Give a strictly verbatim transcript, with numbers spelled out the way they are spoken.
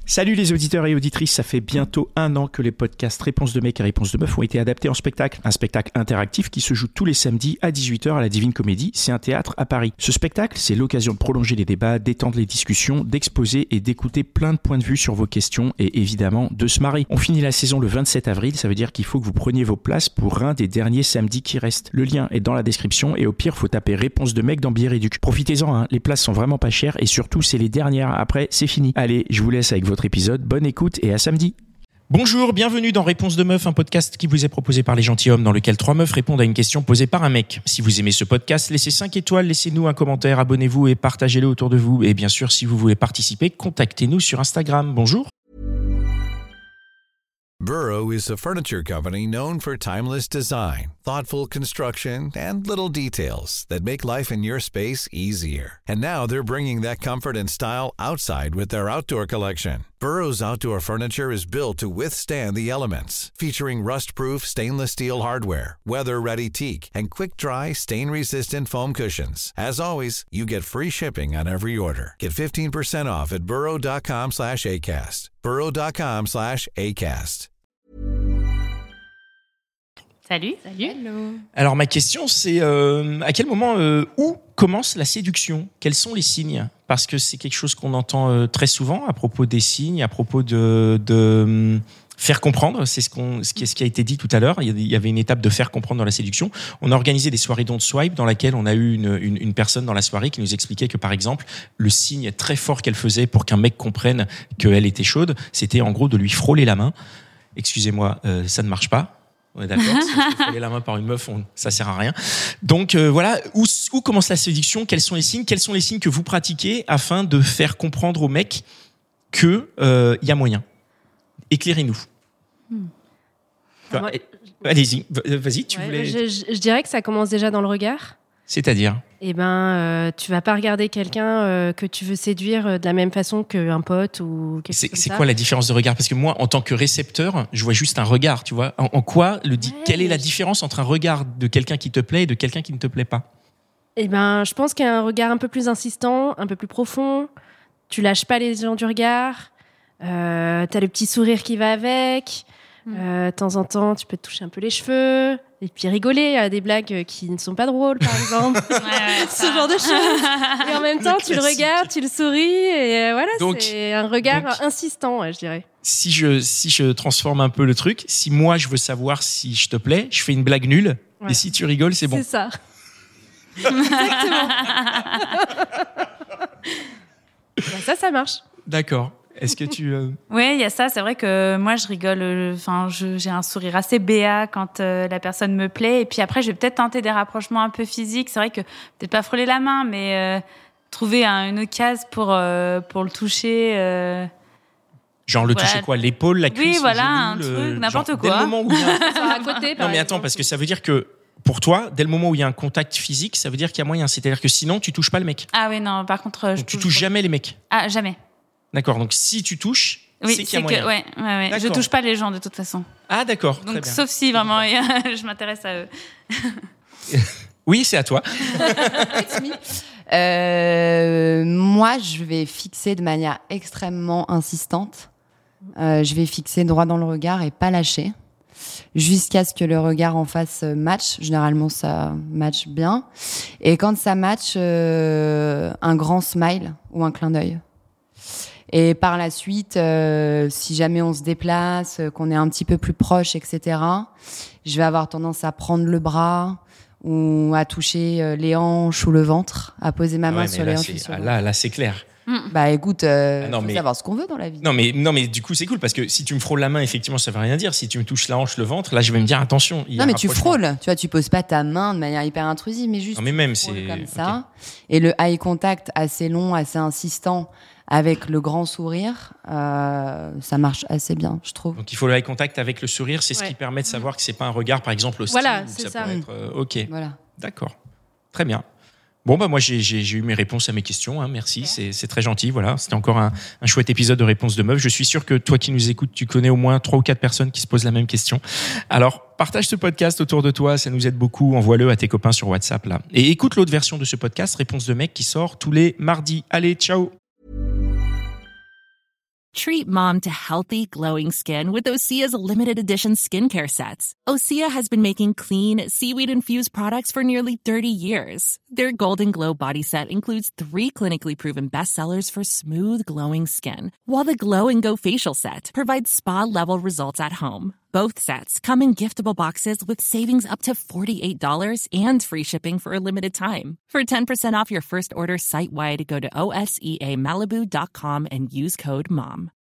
Salut les auditeurs et auditrices, ça fait bientôt un an que les podcasts Réponse de mec et Réponse de meuf ont été adaptés en spectacle. Un spectacle interactif qui se joue tous les samedis à dix-huit heures à la Divine Comédie, c'est un théâtre à Paris. Ce spectacle, c'est l'occasion de prolonger les débats, d'étendre les discussions, d'exposer et d'écouter plein de points de vue sur vos questions et évidemment de se marrer. On finit la saison le vingt-sept avril, ça veut dire qu'il faut que vous preniez vos places pour un des derniers samedis qui restent. Le lien est dans la description et au pire, faut taper Réponse de mec dans Billet Réduc. Profitez-en, hein, les places sont vraiment pas chères et surtout, c'est les dernières. Après, c'est fini. Allez, je vous laisse avec votre épisode. Bonne écoute et à samedi. Bonjour, bienvenue dans Réponse de meuf, un podcast qui vous est proposé par les gentilshommes dans lequel trois meufs répondent à une question posée par un mec. Si vous aimez ce podcast, laissez cinq étoiles, laissez-nous un commentaire, abonnez-vous et partagez-le autour de vous. Et bien sûr, si vous voulez participer, contactez-nous sur Instagram. Bonjour. Burrow is a furniture company known for timeless design, thoughtful construction, and little details that make life in your space easier. And now they're bringing that comfort and style outside with their outdoor collection. Burrow's outdoor furniture is built to withstand the elements, featuring rust-proof stainless steel hardware, weather-ready teak, and quick-dry, stain-resistant foam cushions. As always, you get free shipping on every order. Get fifteen percent off at burrow.com slash ACAST. burrow.com slash ACAST. Salut. Salut. Hello. Alors ma question c'est euh, à quel moment, euh, où commence la séduction ? Quels sont les signes ? Parce que c'est quelque chose qu'on entend euh, très souvent à propos des signes, à propos de, de euh, faire comprendre. C'est ce, qu'on, ce, qui, ce qui a été dit tout à l'heure. Il y avait une étape de faire comprendre dans la séduction. On a organisé des soirées Don't Swipe dans laquelle on a eu une, une, une personne dans la soirée qui nous expliquait que par exemple le signe très fort qu'elle faisait pour qu'un mec comprenne qu'elle était chaude, c'était en gros de lui frôler la main. Excusez-moi, euh, ça ne marche pas. On est d'accord, si on se fait frôler la main par une meuf, on, ça sert à rien. Donc euh, voilà, où, où commence la séduction ? Quels sont les signes ? Quels sont les signes que vous pratiquez afin de faire comprendre aux mecs que euh, y a moyen ? Éclairez-nous. Hmm. Enfin, Moi, allez-y, vas-y, tu ouais, voulais. Je, je, je dirais que ça commence déjà dans le regard. C'est-à-dire ? Eh ben, euh, tu vas pas regarder quelqu'un euh, que tu veux séduire euh, de la même façon qu'un pote ou quelque C'est, chose comme c'est ça. quoi la différence de regard ? Parce que moi, en tant que récepteur, je vois juste un regard, tu vois. En, en quoi le dit, Ouais, quelle est la je- différence entre un regard de quelqu'un qui te plaît et de quelqu'un qui ne te plaît pas ? Eh ben, je pense qu'il y a un regard un peu plus insistant, un peu plus profond. Tu lâches pas les gens du regard. Euh, t'as le petit sourire qui va avec. Euh, de temps en temps, tu peux te toucher un peu les cheveux. Et puis rigoler à des blagues qui ne sont pas drôles, par exemple. Ouais, ouais, Ce genre de choses. Et en même temps, tu le classique. regardes, tu le souris. Et euh, voilà, Donc- c'est un regard donc- insistant, ouais, je dirais. Si je, si je transforme un peu le truc, si moi je veux savoir si je te plais, je fais une blague nulle. Voilà. Et si tu rigoles, c'est bon. C'est ça. Bah, ça, ça marche. D'accord. Est-ce que tu. euh, Oui, il y a ça. C'est vrai que moi, je rigole. Enfin, je, j'ai un sourire assez béat quand euh, la personne me plaît. Et puis après, je vais peut-être tenter des rapprochements un peu physiques. C'est vrai que peut-être pas frôler la main, mais euh, trouver un, une occasion pour euh, pour le toucher. Euh... Genre le Voilà. toucher quoi ? L'épaule, la cuisse, Oui, le voilà, genou, un le- truc, n'importe genre, quoi. Dès le moment où il y a un- Sur à côté, par Non mais attends, exemple. parce que ça veut dire que pour toi, dès le moment où il y a un contact physique, ça veut dire qu'il y a moyen. C'est-à-dire que sinon, tu touches pas le mec. Ah oui, non. Par contre, euh, je Donc, tu touche- touches jamais les mecs. Ah, jamais. D'accord. Donc si tu touches, Oui, c'est qu'il y a moyen. que ouais, ouais, ouais. Je D'accord. touche pas les gens de toute façon. Ah d'accord. Très Donc, bien. sauf si vraiment je m'intéresse à eux. Oui, c'est à toi. Euh, moi, je vais fixer de manière extrêmement insistante. Euh, je vais fixer droit dans le regard et pas lâcher. Jusqu'à ce que le regard en face match. Généralement, ça match bien. Et quand ça match, euh, un grand smile ou un clin d'œil. Et par la suite, euh, si jamais on se déplace, euh, qu'on est un petit peu plus proche, et cetera, je vais avoir tendance à prendre le bras ou à toucher euh, les hanches ou le ventre, à poser ma Ah main ouais, mais sur là, les hanches c'est- ou sur ah, le là, là, c'est clair. ventre. Bah écoute, euh, Ah non, faut mais- savoir ce qu'on veut dans la vie. Non mais non mais du coup c'est cool parce que si tu me frôles la main effectivement ça veut rien dire. Si tu me touches la hanche, le ventre, là je vais me dire attention. Il y a Non, mais un tu rapprochement. frôles. Tu vois, tu poses pas ta main de manière hyper intrusive, mais juste Non mais même tu frôles c'est comme ok. ça. Et le eye contact assez long, assez insistant, avec le grand sourire, euh, ça marche assez bien, je trouve. Donc il faut le eye contact avec le sourire, c'est ce Ouais. qui permet de savoir que c'est pas un regard par exemple hostile. Voilà, ou que c'est ça. ça. Peut être, euh, ok, Voilà. d'accord, très bien. Bon bah moi j'ai, j'ai, j'ai eu mes réponses à mes questions, hein, merci, okay. c'est, c'est très gentil. Voilà, c'était encore un, un chouette épisode de Réponse de meuf. Je suis sûr que toi qui nous écoutes, tu connais au moins trois ou quatre personnes qui se posent la même question. Alors partage ce podcast autour de toi, ça nous aide beaucoup. Envoie-le à tes copains sur WhatsApp là. Et écoute l'autre version de ce podcast, Réponse de mec, qui sort tous les mardis. Allez, ciao. Treat mom to healthy, glowing skin with Osea's limited edition skincare sets. Osea has been making clean, seaweed-infused products for nearly thirty years. Their Golden Glow body set includes three clinically proven bestsellers for smooth, glowing skin, while the Glow and Go facial set provides spa-level results at home. Both sets come in giftable boxes with savings up to forty-eight dollars and free shipping for a limited time. For ten percent off your first order site-wide, go to O S E A Malibu dot com and use code MOM.